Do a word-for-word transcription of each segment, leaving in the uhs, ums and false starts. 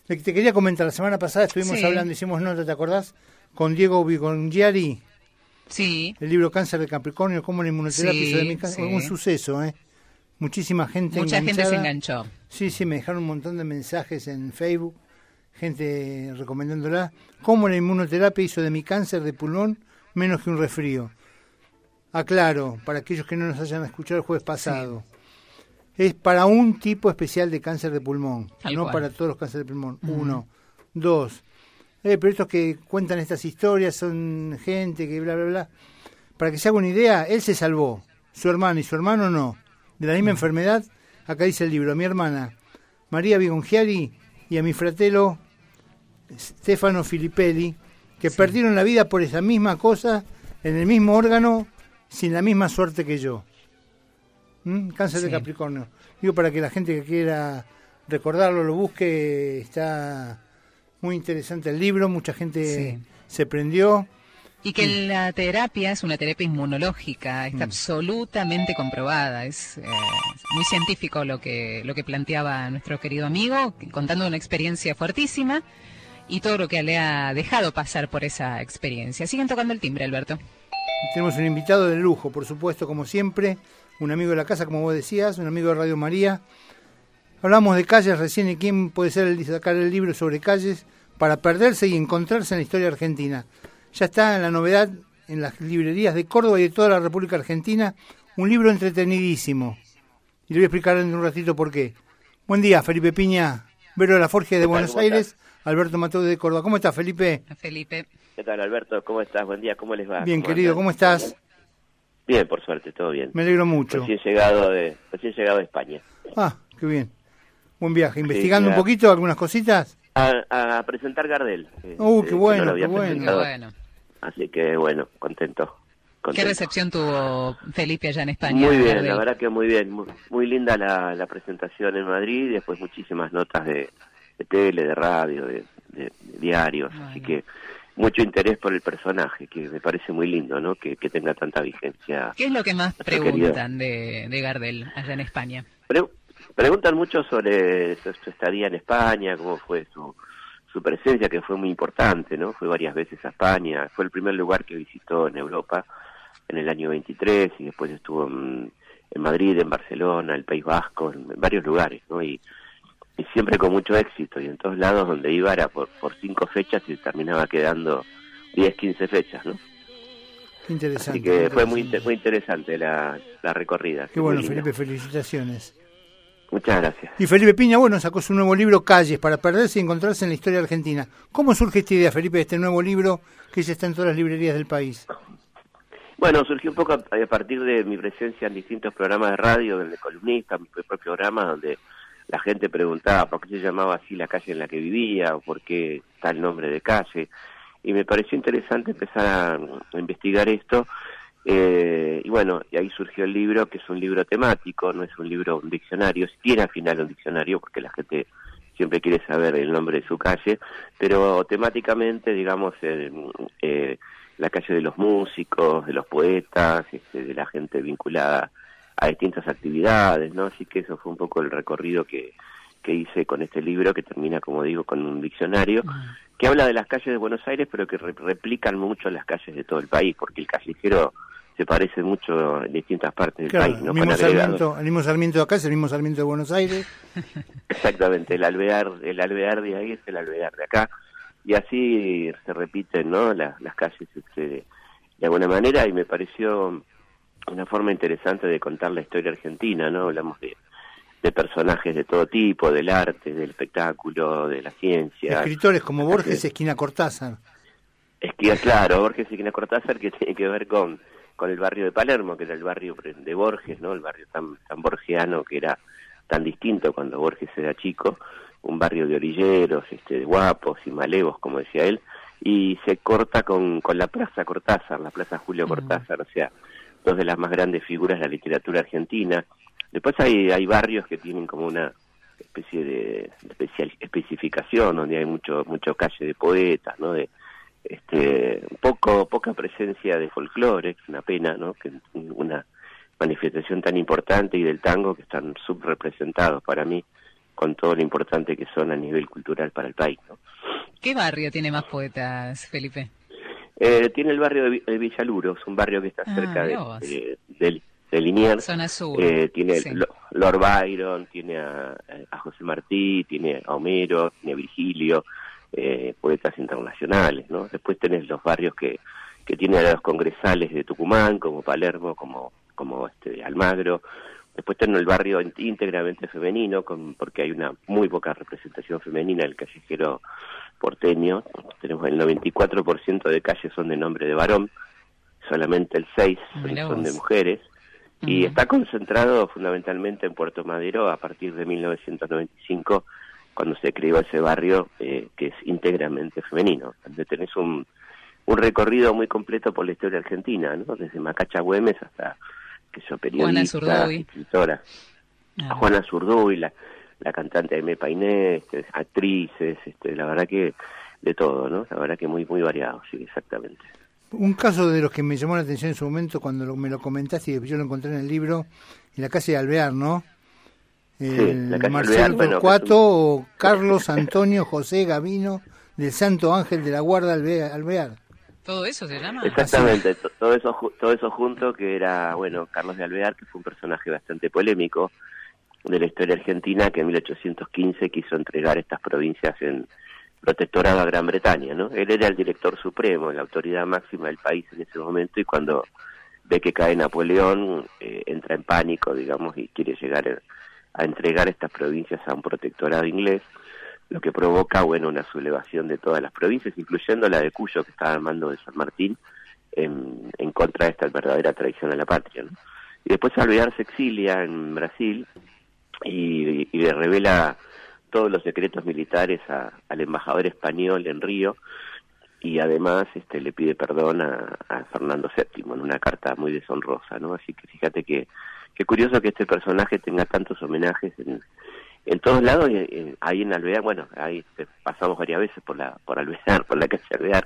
Te quería comentar, la semana pasada estuvimos sí. hablando, hicimos nota, ¿te acordás? Con Diego Vigongiari. Sí. El libro Cáncer de Capricornio, cómo la inmunoterapia sí, hizo de mi cáncer. Sí. Un suceso, ¿eh? Muchísima gente Mucha enganchada. gente se enganchó. Sí, sí, me dejaron un montón de mensajes en Facebook, gente recomendándola. Cómo la inmunoterapia hizo de mi cáncer de pulmón menos que un resfrío. Aclaro, para aquellos que no nos hayan escuchado el jueves pasado. Sí. Es para un tipo especial de cáncer de pulmón, Tal no cual. Para todos los cánceres de pulmón. Uh-huh. Uno. Dos. Eh, pero estos que cuentan estas historias son gente que bla, bla, bla. Para que se haga una idea, él se salvó. Su hermano y su hermano no. De la misma uh-huh. enfermedad, acá dice el libro, a mi hermana María Vigongiari y a mi fratelo Stefano Filippelli, que sí. perdieron la vida por esa misma cosa, en el mismo órgano, sin la misma suerte que yo. ¿Mm? Cáncer sí. de Capricornio. Digo, para que la gente que quiera recordarlo lo busque, está muy interesante el libro, mucha gente sí. se prendió. Y que mm. la terapia es una terapia inmunológica, está mm. absolutamente comprobada, es eh, muy científico lo que lo que planteaba nuestro querido amigo, contando una experiencia fuertísima y todo lo que le ha dejado pasar por esa experiencia. Siguen tocando el timbre, Alberto. Tenemos un invitado de lujo, por supuesto, como siempre, un amigo de la casa, como vos decías, un amigo de Radio María. Hablamos de calles recién y quién puede ser el sacar el libro sobre calles para perderse y encontrarse en la historia argentina. Ya está en la novedad en las librerías de Córdoba y de toda la República Argentina, un libro entretenidísimo. Y le voy a explicar en un ratito por qué. Buen día, Felipe Piña, Vero de la Forge de Buenos Aires, Alberto Mateo de Córdoba. ¿Cómo estás, Felipe? Felipe. ¿Qué tal, Alberto? ¿Cómo estás? Buen día, ¿cómo les va? Bien, ¿Cómo querido, andan? ¿cómo estás? Bien, por suerte, todo bien. Me alegro mucho. Recién llegado de, recién llegado de España. Ah, qué bien. Buen viaje. ¿Investigando sí, un poquito algunas cositas? A, a presentar Gardel. Uh, qué bueno, no qué bueno. Qué bueno. Así que, bueno, contento, contento. ¿Qué recepción tuvo Felipe allá en España? Muy bien, Gardel? La verdad que muy bien. Muy, muy linda la, la presentación en Madrid y después muchísimas notas de, de tele, de radio, de, de, de diarios. Bueno. Así que mucho interés por el personaje, que me parece muy lindo, ¿no? Que, que tenga tanta vigencia. ¿Qué es lo que más preguntan de, de Gardel allá en España? Pre- preguntan mucho sobre su, su estadía en España, cómo fue su... su presencia, que fue muy importante, ¿no? Fue varias veces a España, fue el primer lugar que visitó en Europa en el año veintitrés y después estuvo en, en Madrid, en Barcelona, el País Vasco, en, en varios lugares, ¿no? Y, y siempre con mucho éxito, y en todos lados donde iba era por, por cinco fechas y terminaba quedando diez, quince fechas, ¿no? Interesante. Así que interesante. fue muy, muy interesante la, la recorrida. Qué bueno, Felipe, felicitaciones. Muchas gracias. Y Felipe Piña, bueno, sacó su nuevo libro, Calles, para perderse y encontrarse en la historia argentina. ¿Cómo surge esta idea, Felipe, de este nuevo libro que ya está en todas las librerías del país? Bueno, surgió un poco a, a partir de mi presencia en distintos programas de radio, el de columnista, mi propio programa, donde la gente preguntaba por qué se llamaba así la calle en la que vivía, o por qué tal nombre de calle. Y me pareció interesante empezar a, a investigar esto. Eh, y bueno, y ahí surgió el libro, que es un libro temático, no es un libro, un diccionario, tiene al final un diccionario, porque la gente siempre quiere saber el nombre de su calle, pero temáticamente, digamos, eh, eh, la calle de los músicos, de los poetas, este, de la gente vinculada a distintas actividades, ¿no? Así que eso fue un poco el recorrido que, que hice con este libro, que termina, como digo, con un diccionario, que habla de las calles de Buenos Aires, pero que re- replican mucho las calles de todo el país, porque el callejero se parece mucho en distintas partes del claro, país, ¿no? El mismo, Con Sarmiento, el mismo Sarmiento de acá es el mismo Sarmiento de Buenos Aires. Exactamente, el alvear, el alvear de ahí es el alvear de acá, y así se repiten, ¿no? Las, las calles este, de alguna manera, y me pareció una forma interesante de contar la historia argentina, ¿no? Hablamos de, de personajes de todo tipo, del arte, del espectáculo, de la ciencia. Escritores como Borges y Esquina Cortázar. Esquina, claro, Borges y Esquina Cortázar, que tiene que ver con, con el barrio de Palermo, que era el barrio de Borges, ¿no? El barrio tan, tan borgiano, que era tan distinto cuando Borges era chico, un barrio de orilleros, este, de guapos y malevos, como decía él, y se corta con, con la Plaza Cortázar, la Plaza Julio Cortázar, o sea, dos de las más grandes figuras de la literatura argentina. Después hay, hay barrios que tienen como una especie de especial, especificación, donde hay mucho mucho calle de poetas, ¿no? De este poco poca presencia de folclore, es una pena, ¿no? Que una manifestación tan importante, y del tango, que están subrepresentados para mí con todo lo importante que son a nivel cultural para el país, ¿no? ¿Qué barrio tiene más poetas, Felipe? Eh, tiene el barrio de, de Villaluro, es un barrio que está ah, cerca de, de, de, de Liniers. Zona sur. Eh, tiene sí. Lord Byron, tiene a, a José Martí, tiene a Homero, tiene a Virgilio, eh, poetas internacionales, ¿no? Después tenés los barrios que, que tienen a los congresales de Tucumán, como Palermo, como, como este Almagro. Después tenés el barrio íntegramente femenino, con, porque hay una muy poca representación femenina, el callejero porteño. Tenemos el noventa y cuatro por ciento de calles son de nombre de varón, solamente el seis por ciento son, son de mujeres, uh-huh. y está concentrado fundamentalmente en Puerto Madero a partir de mil novecientos noventa y cinco, cuando se creó ese barrio eh, que es íntegramente femenino, donde tenés un, un recorrido muy completo por la historia argentina, ¿no? Desde Macacha Güemes hasta, que yo, periodista, escritora, ah. Juana Zurduy, la, la cantante Aimé Painé, este, actrices, este, la verdad que de todo, ¿no? La verdad que muy muy variado, sí, exactamente. Un caso de los que me llamó la atención en su momento cuando lo, me lo comentaste y yo lo encontré en el libro, en la calle de Alvear, ¿no? El sí, la calle Marcelo Alvear, Torcuato bueno, o Carlos Antonio José Gavino del Santo Ángel de la Guarda Alvear. Alvear. ¿Todo eso se llama? Exactamente, to, todo eso todo eso junto, que era, bueno, Carlos de Alvear, que fue un personaje bastante polémico de la historia argentina, que en mil ochocientos quince quiso entregar estas provincias en protectorado a Gran Bretaña, ¿no? Él era el director supremo, la autoridad máxima del país en ese momento, y cuando ve que cae Napoleón, eh, entra en pánico, digamos, y quiere llegar a entregar estas provincias a un protectorado inglés, lo que provoca, bueno, una sublevación de todas las provincias, incluyendo la de Cuyo, que estaba al mando de San Martín, en, en contra de esta verdadera traición a la patria, ¿no? Y después Alvear se exilia en Brasil y, y le revela todos los secretos militares a, al embajador español en Río, y además este le pide perdón a, a Fernando séptimo en una carta muy deshonrosa, ¿no? Así que fíjate que, que curioso que este personaje tenga tantos homenajes en en todos lados, y, y, ahí en Alvear, bueno, ahí este, pasamos varias veces por la por Alvear, por la calle Alvear,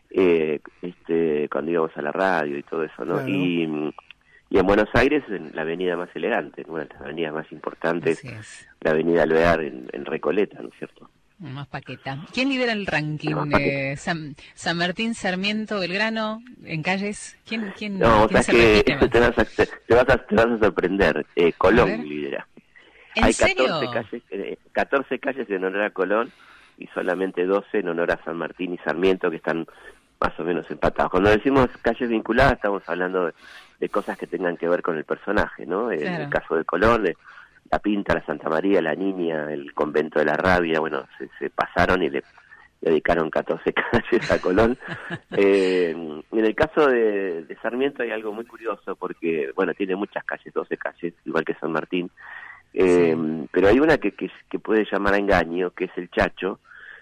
eh, este, cuando íbamos a la radio y todo eso, ¿no? Claro. Y, y en Buenos Aires, en la avenida más elegante, una de las avenidas más importantes, la avenida Alvear en, en Recoleta, ¿no es cierto? Más paqueta. ¿Quién lidera el ranking? Eh, San, San Martín, Sarmiento, Belgrano, en calles. ¿Quién, quién, no, ¿quién o sea que te vas, a, te, vas a, te vas a sorprender. Eh, Colón lidera. ¿En Hay serio? catorce calles, eh, catorce calles en honor a Colón y solamente doce en honor a San Martín y Sarmiento, que están más o menos empatados. Cuando decimos calles vinculadas, estamos hablando de, de cosas que tengan que ver con el personaje, ¿no? Claro. En el caso de Colón, de la Pinta, la Santa María, la Niña, el Convento de la Rabia, bueno, se, se pasaron y le dedicaron catorce calles a Colón. eh, en el caso de, de Sarmiento hay algo muy curioso, porque, bueno, tiene muchas calles, doce calles, igual que San Martín. Eh, sí. Pero hay una que, que, que puede llamar a engaño, que es el Chacho,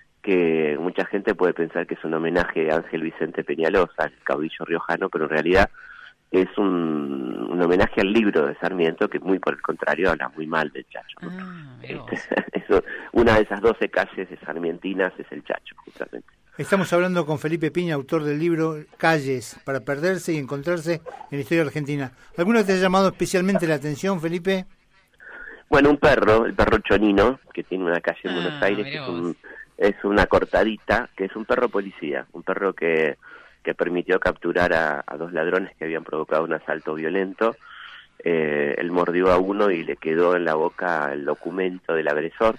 que mucha gente puede pensar que es un homenaje a Ángel Vicente Peñalosa, el caudillo riojano, pero en realidad es un, un homenaje al libro de Sarmiento, que muy por el contrario habla muy mal del Chacho, ¿no? Ah, este, eso, una de esas doce calles de sarmientinas es el Chacho, justamente. Estamos hablando con Felipe Piña, autor del libro Calles, para perderse y encontrarse en la historia argentina. ¿Alguno te ha llamado especialmente la atención, Felipe? Bueno, un perro, el perro Chonino, que tiene una calle en ah, Buenos Aires, que es, un, es una cortadita, que es un perro policía, un perro que, que permitió capturar a, a dos ladrones que habían provocado un asalto violento. Eh, él mordió a uno y le quedó en la boca el documento del agresor,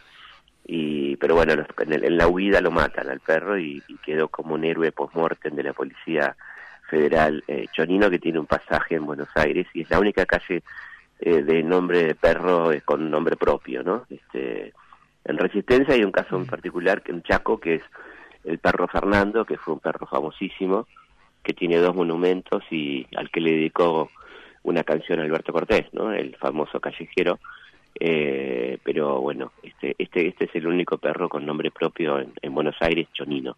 y pero bueno, en, el, en la huida lo matan al perro y, y quedó como un héroe post-mortem de la Policía Federal, eh, Chonino, que tiene un pasaje en Buenos Aires y es la única calle Eh, de nombre de perro eh, con nombre propio, ¿no? Este, en Resistencia hay un caso en particular, que en Chaco, que es el perro Fernando, que fue un perro famosísimo, que tiene dos monumentos y al que le dedicó una canción a Alberto Cortés, ¿no? El famoso callejero. Eh, pero bueno, este, este, este es el único perro con nombre propio en, en Buenos Aires, Chonino.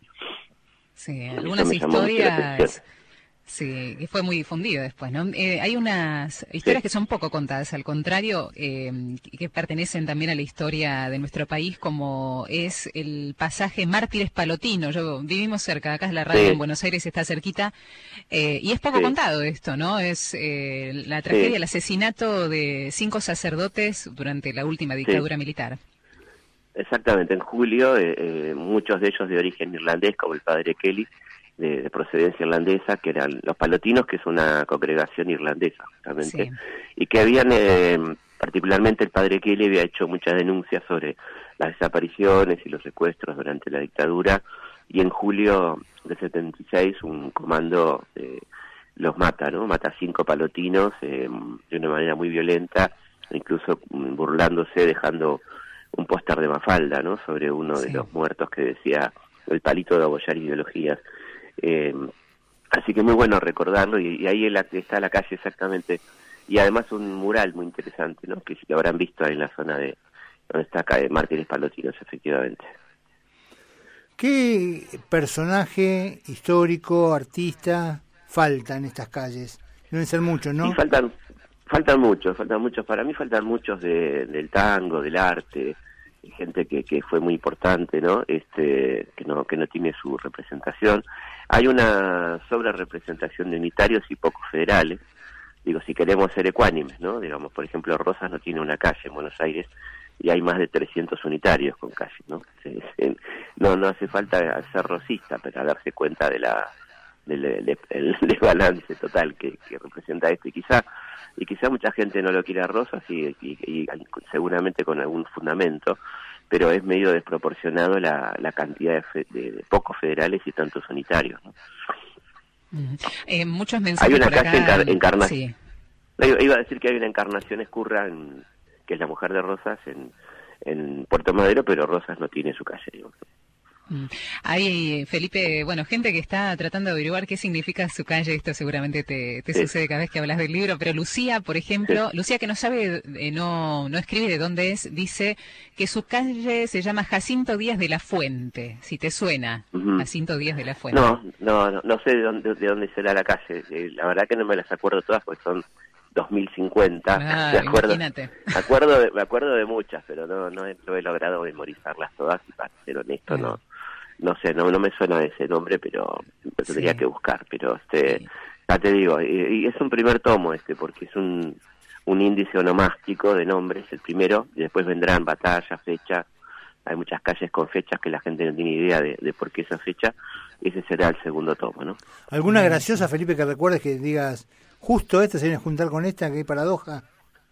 Sí, algunas historias. Sí, que fue muy difundido después, ¿no? Eh, hay unas historias sí. que son poco contadas, al contrario, eh, que pertenecen también a la historia de nuestro país, como es el pasaje Mártires Palotino. Yo vivimos cerca, acá es la radio sí. en Buenos Aires, está cerquita, eh, y es poco sí. contado esto, ¿no? Es eh, la tragedia, sí. el asesinato de cinco sacerdotes durante la última dictadura sí. militar. exactamente, en julio, eh, eh, muchos de ellos de origen irlandés, como el padre Kelly, de, de procedencia irlandesa, que eran los palotinos, que es una congregación irlandesa, justamente, sí. Y que habían, eh, particularmente el padre Kelly había hecho muchas denuncias sobre las desapariciones y los secuestros durante la dictadura, y en julio de setenta y seis un comando eh, los mata, ¿no? Mata a cinco palotinos eh, de una manera muy violenta, incluso burlándose, dejando un póster de Mafalda, ¿no? Sobre uno sí. de los muertos que decía el palito de abollar ideologías. Eh, así que muy bueno recordarlo, y, y ahí está la calle exactamente, y además un mural muy interesante, ¿no? Que, que habrán visto ahí en la zona de donde está acá de Mártires Palotinos, efectivamente. ¿Qué personaje histórico, artista falta en estas calles? Deben ser muchos, ¿no? Sí, faltan, faltan muchos, faltan muchos. Para mí faltan muchos de, del tango, del arte, gente que, que fue muy importante, ¿no? Este, que no, que no tiene su representación. Hay una sobre representación de unitarios y pocos federales. Digo, si queremos ser ecuánimes, ¿no? Digamos, por ejemplo, Rosas no tiene una calle en Buenos Aires, y hay más de trescientos unitarios con calle, ¿no? No, no hace falta ser rosista para darse cuenta de la del, del, del desbalance total que, que representa esto, y quizá y quizá mucha gente no lo quiere a Rosas, y, y, y seguramente con algún fundamento, pero es medio desproporcionado la, la cantidad de, fe, de, de pocos federales y tantos unitarios, ¿no? Eh, muchos mensajes. Hay una por calle acá, encar encarnación. Sí. Iba a decir que hay una Encarnación Escurra, en, que es la mujer de Rosas, en, en Puerto Madero, pero Rosas no tiene su calle, digo. Hay, Felipe, bueno, gente que está tratando de averiguar qué significa su calle. Esto seguramente te, te sí. sucede cada vez que hablas del libro, pero Lucía, por ejemplo, sí. Lucía, que no sabe, eh, no, no escribe de dónde es, dice que su calle se llama Jacinto Díaz de la Fuente, si te suena. Uh-huh. Jacinto Díaz de la Fuente. No, no, no, no sé de dónde, de dónde será la calle, eh, la verdad que no me las acuerdo todas, porque son dos mil cincuenta, ah, me acuerdo, imagínate. Me acuerdo, de, me acuerdo de muchas, pero no, no, he, no he logrado memorizarlas todas, y para ser honesto, uh-huh. no. No sé, no, no me suena ese nombre, pero tendría sí. que buscar. Pero este, sí. ya te digo, y, y es un primer tomo este, porque es un, un índice onomástico de nombres, el primero, y después vendrán batallas, fechas. Hay muchas calles con fechas que la gente no tiene idea de, de por qué esa fecha. Ese será el segundo tomo, ¿no? ¿Alguna graciosa, Felipe, que recuerdes, que digas, justo esta se viene a juntar con esta, que hay paradoja?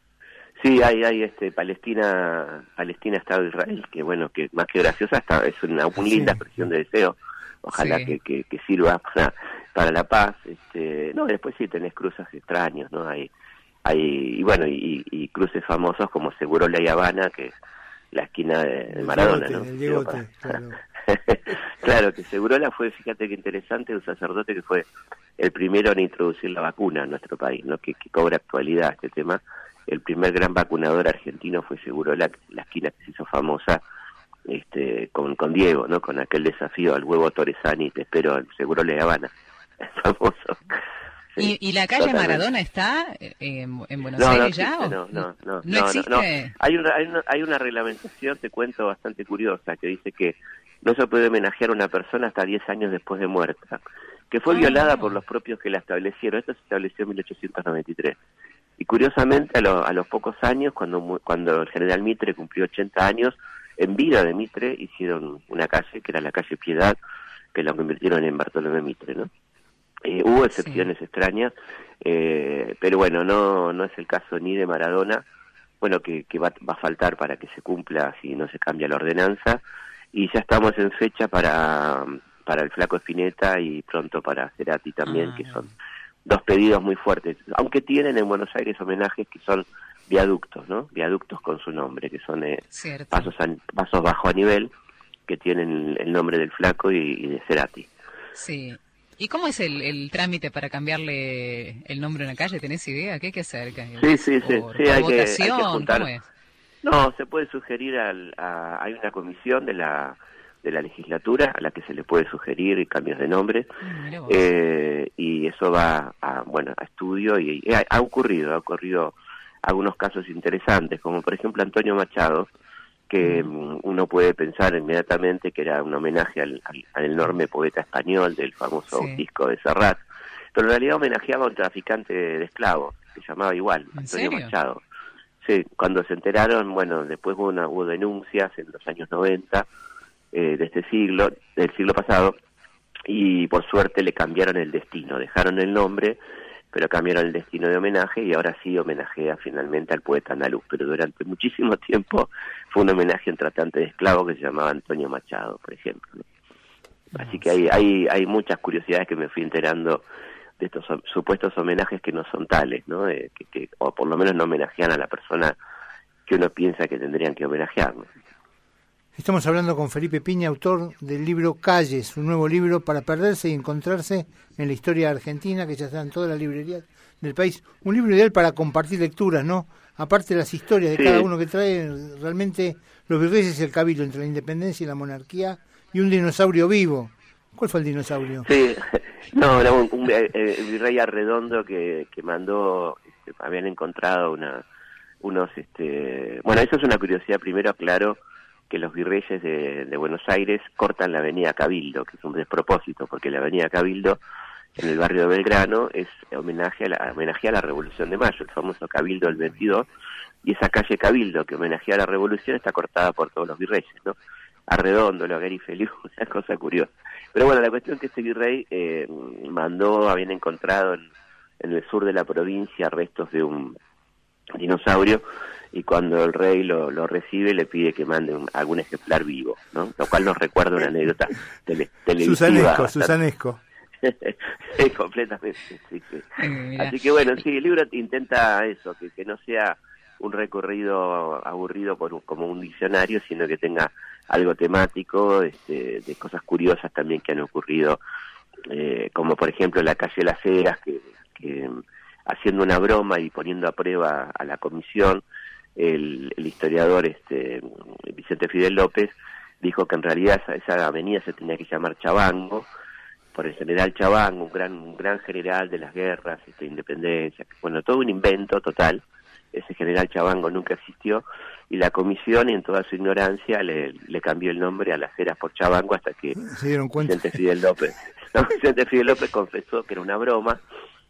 Sí, hay, hay este Palestina, Palestina, Estado de Israel, que bueno, que más que graciosa, está, es una muy linda sí. expresión de deseo. Ojalá sí. que, que, que sirva para, para la paz. Este, no, después sí tenés cruces extraños, ¿no? Hay, hay y bueno, y, y cruces famosos como Segurola y Habana, que es la esquina de, de Maradona, Diegote, ¿no? El Diegote, claro. Claro, que Segurola fue, fíjate qué interesante, un sacerdote que fue el primero en introducir la vacuna en nuestro país, ¿no? Que, que cobra actualidad este tema. El primer gran vacunador argentino fue Segurola, la esquina que se hizo famosa este, con, con Diego, ¿no? Con aquel desafío al huevo Torresani, te espero, el Segurola de Habana, es famoso. Sí, ¿Y, ¿Y la calle totalmente. Maradona está eh, en Buenos no, Aires no ya? Existe, no, no, no, no, no, existe. No, no. Hay, una, hay, una, hay una reglamentación, te cuento, bastante curiosa, que dice que no se puede homenajear a una persona hasta diez años después de muerta, que fue ah, violada no. por los propios que la establecieron. Esto se estableció en mil ochocientos noventa y tres. Y curiosamente, a, lo, a los pocos años, cuando cuando el general Mitre cumplió ochenta años, en vida de Mitre hicieron una calle, que era la calle Piedad, que la convirtieron en Bartolomé Mitre, ¿no? Eh, hubo excepciones sí. extrañas, eh, pero bueno, no no es el caso ni de Maradona, bueno, que, que va, va a faltar para que se cumpla si no se cambia la ordenanza, y ya estamos en fecha para, para el Flaco Spinetta y pronto para Cerati también, ah, que son dos pedidos muy fuertes, aunque tienen en Buenos Aires homenajes que son viaductos, ¿no? Viaductos con su nombre, que son eh, pasos, a, pasos bajo a nivel, que tienen el nombre del Flaco y, y de Cerati. Sí. ¿Y cómo es el, el trámite para cambiarle el nombre a una calle? ¿Tenés idea? ¿Qué hay que hacer? Sí, sí, sí. ¿Por, sí por hay, votación? Que, hay que juntar. ¿Cómo es? No, se puede sugerir, al, a, hay una comisión de la de la legislatura a la que se le puede sugerir cambios de nombre, eh, y eso va a, bueno, a estudio, y, y ha, ha ocurrido, ha ocurrido algunos casos interesantes, como por ejemplo Antonio Machado, que mm. uno puede pensar inmediatamente que era un homenaje al, al, al enorme poeta español del famoso sí. disco de Serrat, pero en realidad homenajeaba a un traficante de, de esclavos, que se llamaba igual, Antonio Machado. sí, cuando se enteraron, bueno, después hubo, una, hubo denuncias en los años noventa eh, de este siglo, del siglo pasado, y por suerte le cambiaron el destino, dejaron el nombre, pero cambiaron el destino de homenaje y ahora sí homenajea finalmente al poeta andaluz, pero durante muchísimo tiempo fue un homenaje a un tratante de esclavos que se llamaba Antonio Machado, por ejemplo, ¿no? Así que hay, hay, hay muchas curiosidades que me fui enterando de estos supuestos homenajes que no son tales, ¿no? Eh, que, que, o por lo menos no homenajean a la persona que uno piensa que tendrían que homenajear, ¿no? Estamos hablando con Felipe Piña, autor del libro Calles, un nuevo libro para perderse y encontrarse en la historia argentina, que ya está en todas las librerías del país. Un libro ideal para compartir lecturas, ¿no? Aparte de las historias de sí. cada uno que trae, realmente los virreyes y el cabildo entre la independencia y la monarquía, y un dinosaurio vivo. ¿Cuál fue el dinosaurio? Sí, no, era un, un eh, el virrey Arredondo que, que mandó, este, habían encontrado una, unos, este, bueno, eso es una curiosidad, primero aclaro que los virreyes de, de Buenos Aires cortan la avenida Cabildo, que es un despropósito, porque la avenida Cabildo en el barrio de Belgrano es homenaje a la, homenaje a la Revolución de Mayo, el famoso Cabildo del veintidós, y esa calle Cabildo que homenajea a la Revolución está cortada por todos los virreyes, ¿no? Arredondo, Loguer y Feliu, una cosa curiosa. Pero bueno, la cuestión es que este virrey eh, mandó, habían encontrado en, en el sur de la provincia restos de un dinosaurio, y cuando el rey lo, lo recibe le pide que mande un, algún ejemplar vivo, ¿no? Lo cual nos recuerda una anécdota tele, televisiva. Susanesco, Susanesco. Sí, completamente, sí, sí. Eh, Así que bueno, sí, el libro intenta eso, que, que no sea un recorrido aburrido por un, como un diccionario, sino que tenga algo temático, este, de cosas curiosas también que han ocurrido, eh, como por ejemplo la calle Las Heras, que, que haciendo una broma y poniendo a prueba a la comisión, el, el historiador este Vicente Fidel López dijo que en realidad esa, esa avenida se tenía que llamar Chabango, por el general Chabango, un gran, un gran general de las guerras, este, independencia, bueno, todo un invento total. Ese general Chabango nunca existió, y la comisión en toda su ignorancia le, le cambió el nombre a Las Heras por Chabango hasta que se dieron cuenta. Vicente Fidel López no, Vicente Fidel López confesó que era una broma,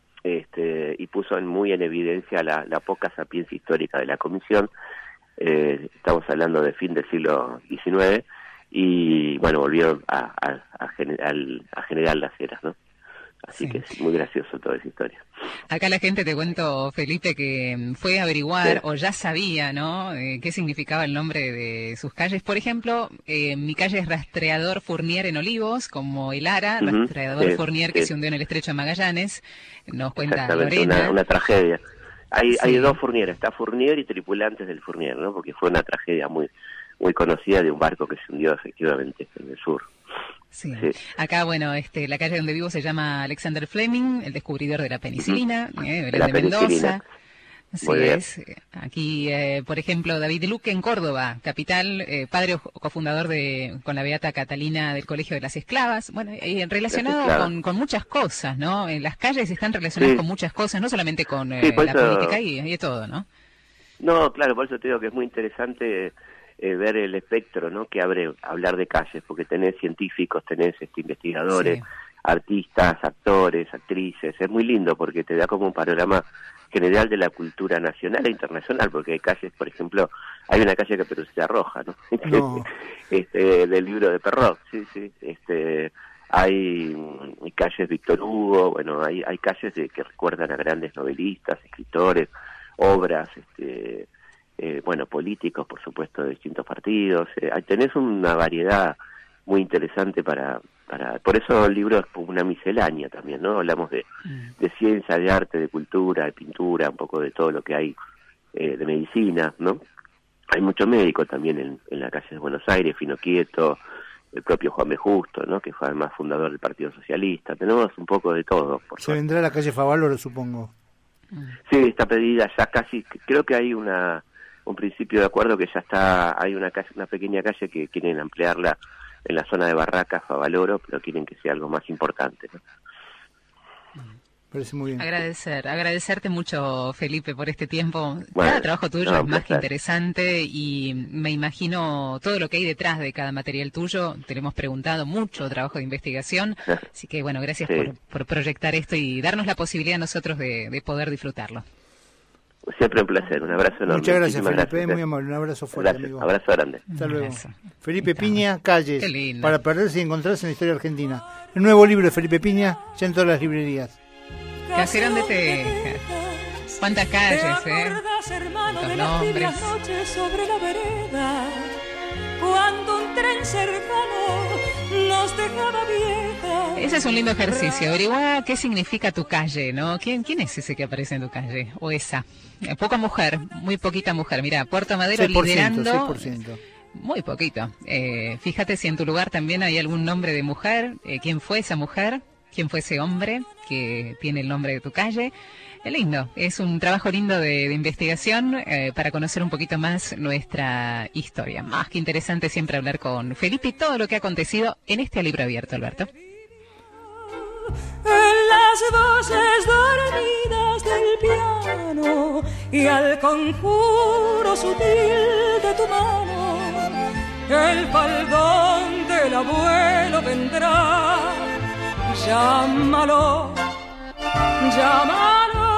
este, y puso en, muy en evidencia la, la poca sapiencia histórica de la comisión. Eh, estamos hablando de fin del siglo diecinueve, y bueno, volvieron a, a, a, generar, a generar Las Heras, ¿no? Así sí. que es muy gracioso toda esa historia. Acá la gente, te cuento, Felipe, que fue a averiguar sí. o ya sabía, ¿no?, eh, qué significaba el nombre de sus calles. Por ejemplo, eh, mi calle es Rastreador Fournier en Olivos, como el Ara, uh-huh. Rastreador sí, Fournier sí. que se hundió en el Estrecho de Magallanes. Nos cuenta Lorena. Una, una tragedia. Hay, sí. hay dos Fournier, está Fournier y tripulantes del Fournier, ¿no? Porque fue una tragedia muy, muy conocida de un barco que se hundió efectivamente en el sur. Sí. sí. Acá, bueno, este, la calle donde vivo se llama Alexander Fleming, el descubridor de la penicilina, uh-huh. eh, Belén de, de Mendoza. Así es. Aquí, eh, por ejemplo, David Luque en Córdoba, capital, eh, padre o cofundador de, con la beata Catalina del Colegio de las Esclavas. Bueno, eh, relacionado con, con muchas cosas, ¿no? En las calles están relacionadas sí. con muchas cosas, no solamente con eh, sí, la eso... política y, y de todo, ¿no? No, claro, por eso te digo que es muy interesante eh, ver el espectro, ¿no?, que abre hablar de calles, porque tenés científicos, tenés este, investigadores, sí. artistas, actores, actrices. Es muy lindo porque te da como un panorama general de la cultura nacional e internacional, porque hay calles, por ejemplo, hay una calle que Perucita Roja, ¿no? no. este, del libro de Perrault, sí, sí, este, hay, hay calles Víctor Hugo, bueno, hay, hay calles de, que recuerdan a grandes novelistas, escritores, obras, este, eh, bueno, políticos, por supuesto, de distintos partidos. Eh, tenés una variedad muy interesante para... Para, por eso el libro es una miscelánea también, ¿no? Hablamos de, de ciencia, de arte, de cultura, de pintura, un poco de todo lo que hay, eh, de medicina, ¿no? Hay mucho médico también en, en la calle de Buenos Aires, Fino Quieto, el propio Juan B. Justo, ¿no?, que fue además fundador del Partido Socialista. Tenemos un poco de todo. Por Se vendrá a la calle Favaloro, supongo. Sí, está pedida ya casi, creo que hay una un principio de acuerdo que ya está, hay una calle, una pequeña calle que quieren ampliarla en la zona de Barracas, Favaloro, pero quieren que sea algo más importante, ¿no? Parece muy bien. Agradecer, agradecerte mucho, Felipe, por este tiempo. Bueno, cada trabajo tuyo no, es más que interesante, y me imagino todo lo que hay detrás de cada material tuyo. Te lo hemos preguntado, mucho trabajo de investigación, así que bueno, gracias sí. por, por proyectar esto y darnos la posibilidad a nosotros de, de poder disfrutarlo. Siempre un placer, un abrazo enorme. Muchas gracias, Felipe, gracias. muy amable, un abrazo fuerte, Gracias, amigo. abrazo grande. Hasta luego. Abrazo. Felipe Piña, Calles, Qué lindo. para perderse y encontrarse en la historia argentina. El nuevo libro de Felipe Piña, ya en todas las librerías. Caserón de Texas. Cuántas calles, ¿eh? Cuántos nombres. Sobre la vereda, cuando un tren cercano nos dejaba vieja. Ese es un lindo ejercicio. Averigua qué significa tu calle, ¿no? ¿Quién, quién es ese que aparece en tu calle? O esa. Eh, Poca mujer, muy poquita mujer. Mira, Puerto Madero seis por ciento, liderando. seis por ciento. Muy poquito. Eh, fíjate si en tu lugar también hay algún nombre de mujer. Eh, ¿Quién fue esa mujer? ¿Quién fue ese hombre que tiene el nombre de tu calle? Es lindo, es un trabajo lindo de, de investigación eh, para conocer un poquito más nuestra historia. Más que interesante siempre hablar con Felipe y todo lo que ha acontecido en este libro abierto, Alberto. En las voces dormidas del piano y al conjuro sutil de tu mano, el faldón del abuelo vendrá. Llámalo, llámalo.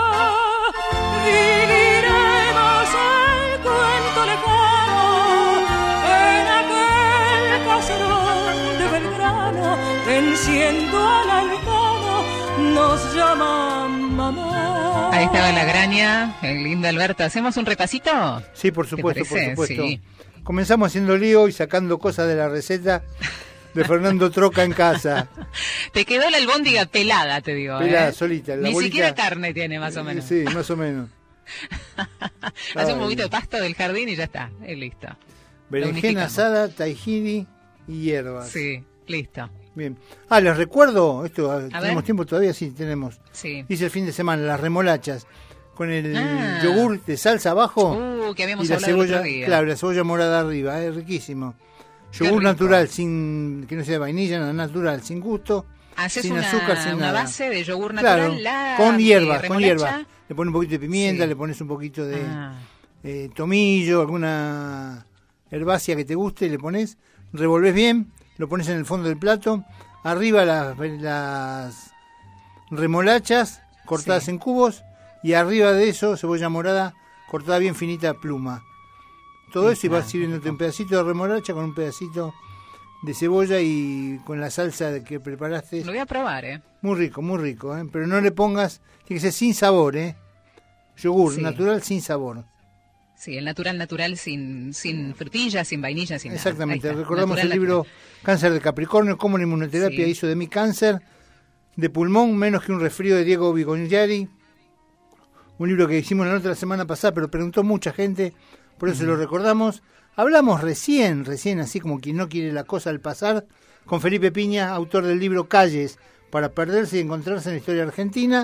Viviremos el cuento lejano en aquel caserón de Belgrano, venciendo al arcano, nos llama mamá. Ahí estaba la graña, el lindo Alberto. ¿Hacemos un repasito? Sí, por supuesto, por parece? supuesto. Sí. Comenzamos haciendo lío y sacando cosas de la receta de Fernando Troca en casa. Te quedó la albóndiga pelada, te digo. Pelada, ¿eh? solita. La Ni bolita, siquiera carne tiene, más o menos. Sí, más o menos. Hace un Ay. poquito de pasto del jardín y ya está, es listo. Berenjena unificamos. asada, tahini y hierbas. Sí, listo. Bien. Ah, les recuerdo, esto, A ¿tenemos ver. tiempo todavía? Sí, tenemos. Sí. Hice el fin de semana las remolachas con el Ah. yogur de salsa abajo Uh, que habíamos y la hablado el cebolla, otro día. claro, la cebolla morada arriba, es riquísimo. Qué Yogur rico. natural, sin que no sea vainilla, no, natural, sin gusto, Haces sin una, azúcar, sin una nada. base de yogur natural, Claro, la con de hierbas, con remolacha. hierbas. Le pones un poquito de pimienta, Sí. le pones un poquito de Ah, eh, tomillo, alguna herbácea que te guste, le pones, revolves bien, lo pones en el fondo del plato, arriba las, las remolachas cortadas Sí. en cubos y arriba de eso cebolla morada cortada bien finita pluma. Todo eso y vas Ah, sirviéndote un pedacito de remolacha con un pedacito de cebolla y con la salsa de que preparaste. lo voy a probar, ¿eh? Muy rico, muy rico, ¿eh? Pero no le pongas, tiene que ser sin sabor, ¿eh? Yogur Sí. natural sin sabor. Sí, el natural natural sin sin frutillas, sin vainilla, sin nada. Exactamente, Ahí está, recordamos natural, el libro natural. Cáncer de Capricornio, cómo la inmunoterapia Sí. hizo de mi cáncer de pulmón, menos que un resfrío, de Diego Bigongiari. Un libro que hicimos la nota la semana pasada, pero preguntó mucha gente, por eso lo recordamos. Hablamos recién, recién, así como quien no quiere la cosa al pasar, con Felipe Piña, autor del libro Calles, para perderse y encontrarse en la historia argentina.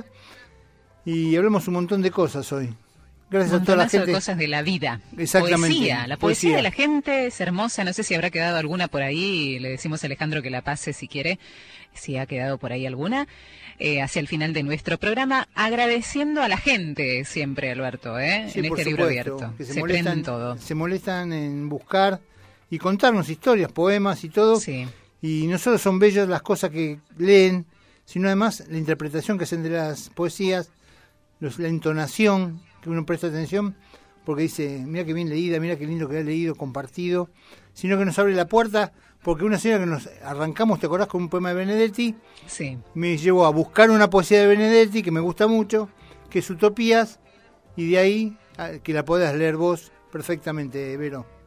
Y hablamos un montón de cosas hoy. Gracias a toda la Montonazo de gente. cosas de la vida. Exactamente, Poesía, la poesía, poesía. de la gente es hermosa. No sé si habrá quedado alguna por ahí. Le decimos a Alejandro que la pase si quiere, si ha quedado por ahí alguna. Eh, hacia el final de nuestro programa, agradeciendo a la gente siempre, Alberto, ¿eh? Sí, en por este libro supuesto, abierto. que se, se molestan, prenden todo. se molestan en buscar y contarnos historias, poemas y todo. Sí. Y no solo son bellas las cosas que leen, sino además la interpretación que hacen de las poesías, los, la entonación, que uno presta atención, porque dice, mira qué bien leída, mira qué lindo que ha leído, compartido, sino que nos abre la puerta, porque una señora que nos arrancamos, ¿te acordás? Con un poema de Benedetti, Sí. me llevó a buscar una poesía de Benedetti que me gusta mucho, que es Utopías, y de ahí a, que la puedas leer vos perfectamente, Vero.